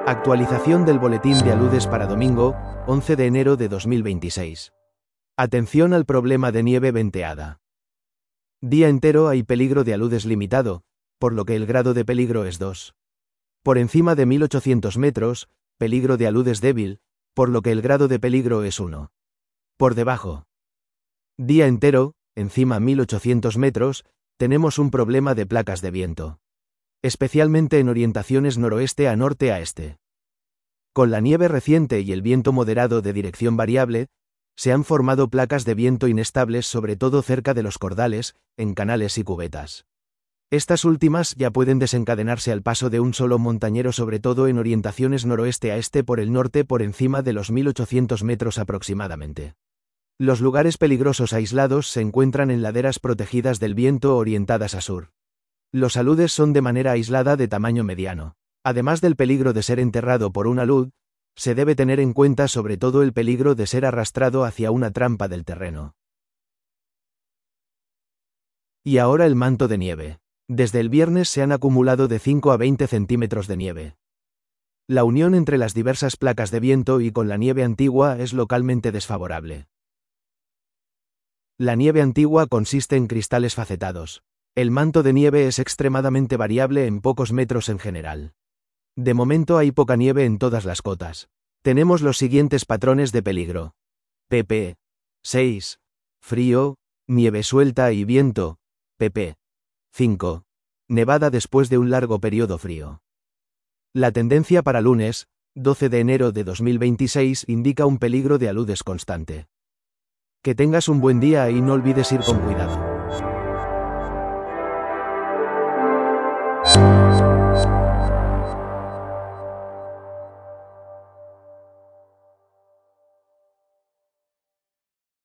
Actualización del boletín de aludes para domingo, 11 de enero de 2026. Atención al problema de nieve venteada. Día entero hay peligro de aludes limitado, por lo que el grado de peligro es 2. Por encima de 1800 metros, peligro de aludes débil, por lo que el grado de peligro es 1. Por debajo. Día entero, encima 1800 metros, tenemos un problema de placas de viento. Especialmente en orientaciones noroeste a norte a este. Con la nieve reciente y el viento moderado de dirección variable, se han formado placas de viento inestables sobre todo cerca de los cordales, en canales y cubetas. Estas últimas ya pueden desencadenarse al paso de un solo montañero sobre todo en orientaciones noroeste a este por el norte por encima de los 1800 metros aproximadamente. Los lugares peligrosos aislados se encuentran en laderas protegidas del viento orientadas a sur. Los aludes son de manera aislada de tamaño mediano. Además del peligro de ser enterrado por un alud, se debe tener en cuenta sobre todo el peligro de ser arrastrado hacia una trampa del terreno. Y ahora el manto de nieve. Desde el viernes se han acumulado de 5 a 20 centímetros de nieve. La unión entre las diversas placas de viento y con la nieve antigua es localmente desfavorable. La nieve antigua consiste en cristales facetados. El manto de nieve es extremadamente variable en pocos metros en general. De momento hay poca nieve en todas las cotas. Tenemos los siguientes patrones de peligro. pp. 6. Frío, nieve suelta y viento. pp. 5. Nevada después de un largo periodo frío. La tendencia para lunes, 12 de enero de 2026 indica un peligro de aludes constante. Que tengas un buen día y no olvides ir con cuidado.